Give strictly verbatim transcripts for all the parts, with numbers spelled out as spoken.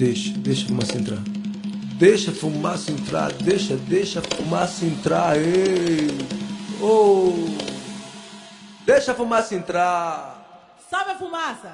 Deixa, deixa a fumaça entrar. Deixa a fumaça entrar, deixa, deixa a fumaça entrar, ei! Oh! Deixa a fumaça entrar! Salve a fumaça!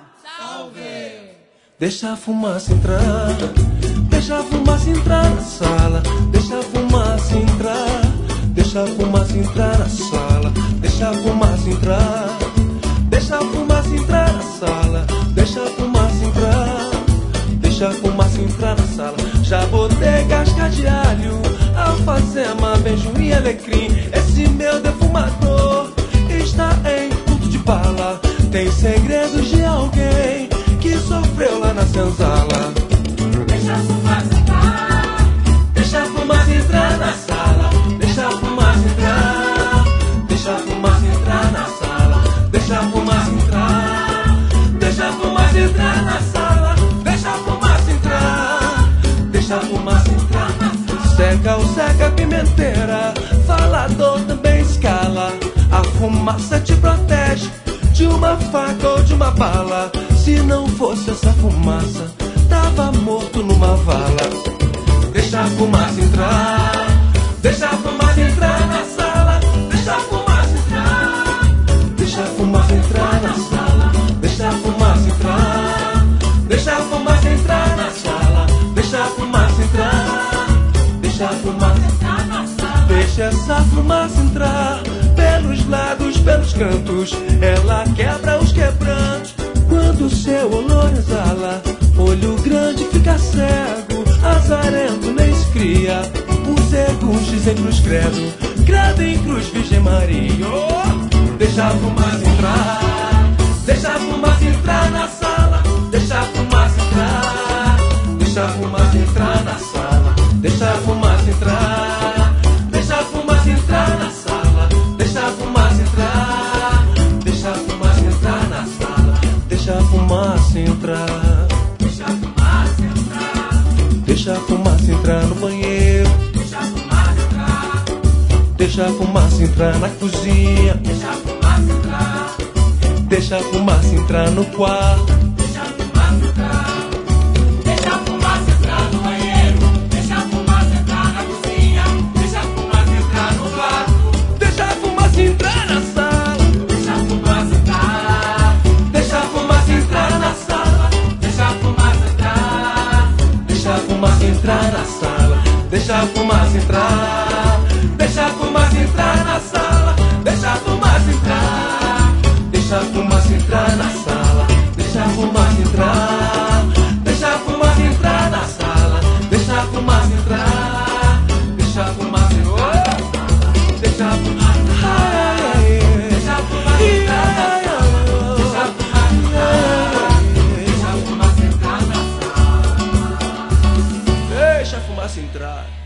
Salve! Deixa a fumaça entrar, deixa a fumaça entrar na sala, deixa a fumaça entrar, deixa a fumaça entrar na sala, deixa a fumaça entrar, deixa a fumaça entrar na sala, deixa a fumaça entrar, deixa a fumaça entrar na sala. Já botei casca de alho, alfazema, beijo e alecrim. Esse meu defumador está em ponto de bala. Tem segredos de alguém que sofreu lá na senzala. Deixa a fumaça entrar, Deixa a fumaça entrar na sala, deixa a fumaça entrar, deixa a fumaça entrar na sala, deixa a fumaça entrar, deixa a fumaça entrar na sala, deixa a fumaça entrar, deixa a fumaça entrar na sala. Seca ou seca a pimenteira, falador também escala. A fumaça te protege de uma faca ou de uma bala. Se não fosse essa fumaça, tava morto numa vala. Deixa a fumaça entrar, deixa a fumaça entrar na sala, deixa a fumaça entrar, deixa a fumaça entrar na sala, deixa a fumaça entrar, deixa a fumaça entrar na sala, deixa a fumaça entrar, deixa a fumaça entrar na sala. Deixa essa fumaça entrar pelos lados, pelos cantos, ela quebra os quebrantos. Quando o seu olor exala, olho grande fica cego, azarento nem se cria. Os egos dizem cruz credo, credo em cruz Virgem Maria. Oh! Deixa a fumaça entrar, deixa a fumaça entrar na sala, deixa a fumaça entrar, deixa a fumaça entrar na sala, deixa a fumaça entrar, deixa a fumaça entrar na sala, deixa a fumaça entrar, deixa a fumaça entrar na sala, deixa a fumaça entrar, deixa a fumaça entrar, deixa a fumaça entrar no banheiro, deixa a fumaça entrar, deixa a fumaça entrar na cozinha, deixa a fumaça entrar, deixa a fumaça entrar no quarto, deixa a fumaça entrar, deixa a fumaça entrar no banheiro, deixa a fumaça entrar na cozinha, deixa a fumaça entrar no quarto, deixa a fumaça entrar na sala, deixa a fumaça entrar, deixa a fumaça entrar na sala, deixa a fumaça entrar, deixa a fumaça entrar na sala, deixa a fumaça entrar, deixa a fumaça entrar na sala, deixa a fumaça entrar, deixa a fumaça entrar na sala, deixa a fumaça entrar, deixa a fumaça entrar na sala, deixa a fumaça entrar, deixa a fumaça entrar, deixa a fumaça entrar, deixa a fumaça entrar, deixa a fumaça entrar, deixa a fumaça entrar na sala. deixa a fumaça entrar.